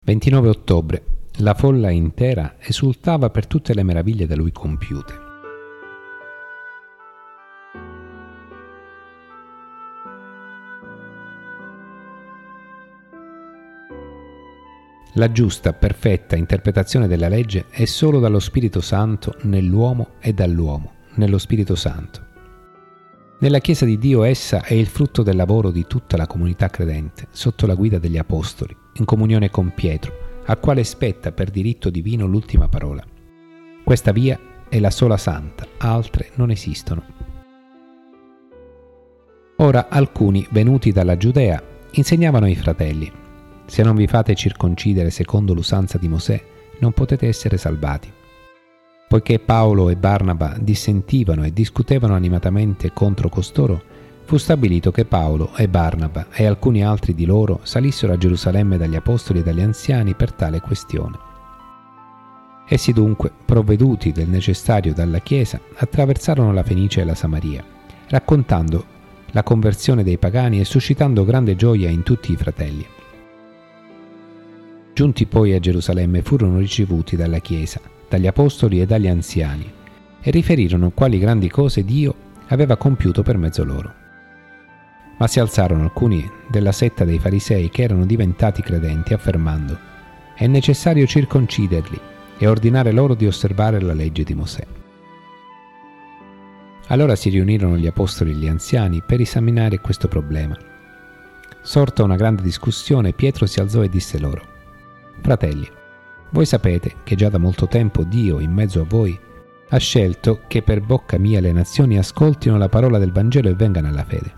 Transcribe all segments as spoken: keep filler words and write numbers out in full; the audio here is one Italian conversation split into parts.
ventinove ottobre. La folla intera esultava per tutte le meraviglie da lui compiute. La giusta, perfetta interpretazione della legge è solo dallo Spirito Santo nell'uomo e dall'uomo nello Spirito Santo. Nella Chiesa di Dio essa è il frutto del lavoro di tutta la comunità credente, sotto la guida degli Apostoli, in comunione con Pietro, al quale spetta per diritto divino l'ultima parola. Questa via è la sola santa, altre non esistono. Ora alcuni, venuti dalla Giudea, insegnavano ai fratelli: se non vi fate circoncidere secondo l'usanza di Mosè, non potete essere salvati. Poiché Paolo e Barnaba dissentivano e discutevano animatamente contro costoro, fu stabilito che Paolo e Barnaba e alcuni altri di loro salissero a Gerusalemme dagli apostoli e dagli anziani per tale questione. Essi dunque, provveduti del necessario dalla Chiesa, attraversarono la Fenicia e la Samaria, raccontando la conversione dei pagani e suscitando grande gioia in tutti i fratelli. Giunti poi a Gerusalemme furono ricevuti dalla Chiesa, dagli apostoli e dagli anziani, e riferirono quali grandi cose Dio aveva compiuto per mezzo loro. Ma si alzarono alcuni della setta dei farisei che erano diventati credenti, affermando: è necessario circonciderli e ordinare loro di osservare la legge di Mosè. Allora si riunirono gli apostoli e gli anziani per esaminare questo problema. Sorta una grande discussione, Pietro si alzò e disse loro: fratelli, voi sapete che già da molto tempo Dio, in mezzo a voi, ha scelto che per bocca mia le nazioni ascoltino la parola del Vangelo e vengano alla fede.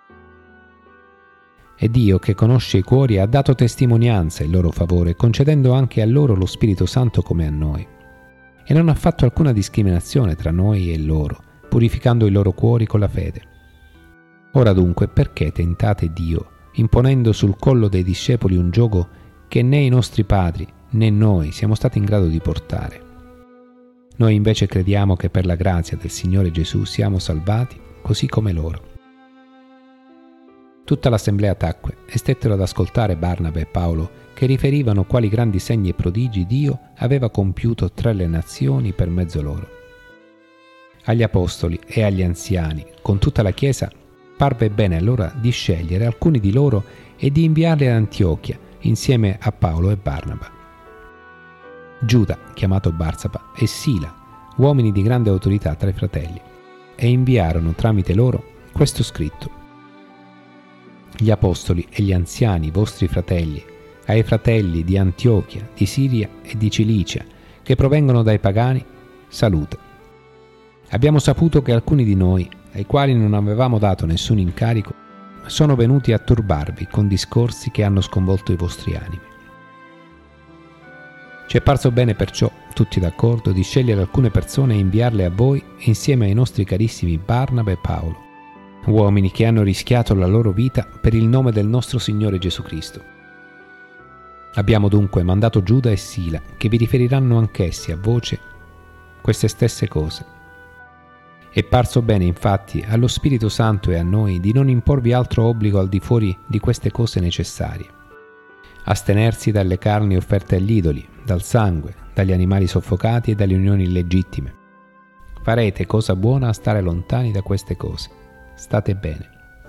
E Dio, che conosce i cuori, ha dato testimonianza in loro favore, concedendo anche a loro lo Spirito Santo come a noi. E non ha fatto alcuna discriminazione tra noi e loro, purificando i loro cuori con la fede. Ora dunque, perché tentate Dio, imponendo sul collo dei discepoli un giogo che né i nostri padri né noi siamo stati in grado di portare? Noi invece crediamo che per la grazia del Signore Gesù siamo salvati, così come loro. Tutta l'assemblea tacque e stettero ad ascoltare Barnaba e Paolo, che riferivano quali grandi segni e prodigi Dio aveva compiuto tra le nazioni per mezzo loro. Agli apostoli e agli anziani, con tutta la Chiesa, parve bene allora di scegliere alcuni di loro e di inviarli ad Antiochia insieme a Paolo e Barnaba. Giuda, chiamato Barsaba, e Sila, uomini di grande autorità tra i fratelli, e inviarono tramite loro questo scritto: gli apostoli e gli anziani, vostri fratelli, ai fratelli di Antiochia, di Siria e di Cilicia, che provengono dai pagani, salute. Abbiamo saputo che alcuni di noi, ai quali non avevamo dato nessun incarico, sono venuti a turbarvi con discorsi che hanno sconvolto i vostri animi. Ci è parso bene perciò, tutti d'accordo, di scegliere alcune persone e inviarle a voi insieme ai nostri carissimi Barnaba e Paolo, uomini che hanno rischiato la loro vita per il nome del nostro Signore Gesù Cristo. Abbiamo dunque mandato Giuda e Sila, che vi riferiranno anch'essi a voce queste stesse cose. È parso bene infatti allo Spirito Santo e a noi di non imporvi altro obbligo al di fuori di queste cose necessarie: astenersi dalle carni offerte agli idoli, dal sangue, dagli animali soffocati e dalle unioni illegittime. Farete cosa buona a stare lontani da queste cose. State bene.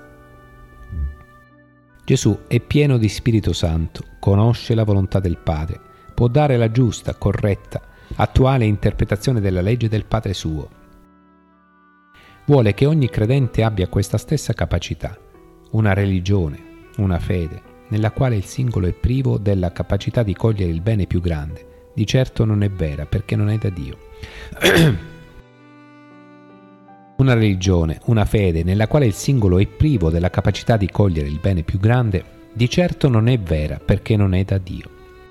Gesù è pieno di Spirito Santo, conosce la volontà del Padre, può dare la giusta, corretta, attuale interpretazione della legge del Padre suo. Vuole che ogni credente abbia questa stessa capacità, una religione, una fede, nella quale il singolo è privo della capacità di cogliere il bene più grande. Di certo non è vera, perché non è da Dio. Una religione, una fede, nella quale il singolo è privo della capacità di cogliere il bene più grande, di certo non è vera, perché non è da Dio.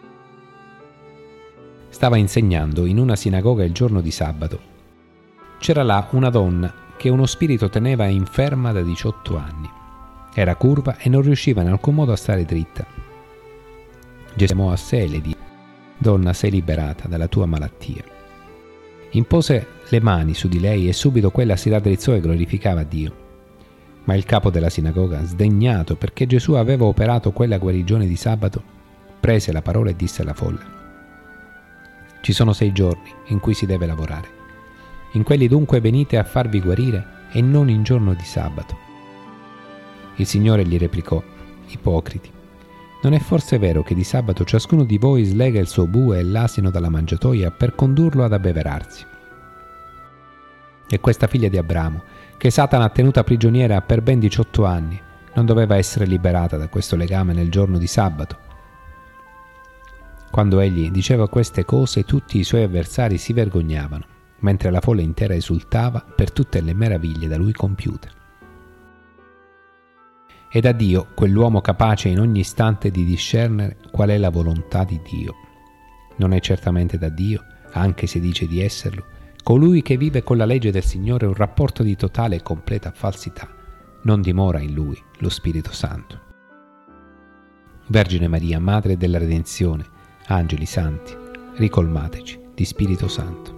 Stava insegnando in una sinagoga il giorno di sabato. C'era là una donna che uno spirito teneva inferma da diciotto anni. Era curva e non riusciva in alcun modo a stare dritta. Gesù chiamò a sé e le disse: donna, sei liberata dalla tua malattia. Impose le mani su di lei e subito quella si raddrizzò e glorificava Dio. Ma il capo della sinagoga, sdegnato perché Gesù aveva operato quella guarigione di sabato, prese la parola e disse alla folla: «Ci sono sei giorni in cui si deve lavorare. In quelli dunque venite a farvi guarire e non in giorno di sabato». Il Signore gli replicò: «Ipocriti, non è forse vero che di sabato ciascuno di voi slega il suo bue e l'asino dalla mangiatoia per condurlo ad abbeverarsi? E questa figlia di Abramo, che Satana ha tenuta prigioniera per ben diciotto anni, non doveva essere liberata da questo legame nel giorno di sabato?» Quando egli diceva queste cose, tutti i suoi avversari si vergognavano, mentre la folla intera esultava per tutte le meraviglie da lui compiute. È da Dio quell'uomo capace in ogni istante di discernere qual è la volontà di Dio. Non è certamente da Dio, anche se dice di esserlo, colui che vive con la legge del Signore un rapporto di totale e completa falsità. Non dimora in lui lo Spirito Santo. Vergine Maria, Madre della Redenzione, angeli santi, ricolmateci di Spirito Santo.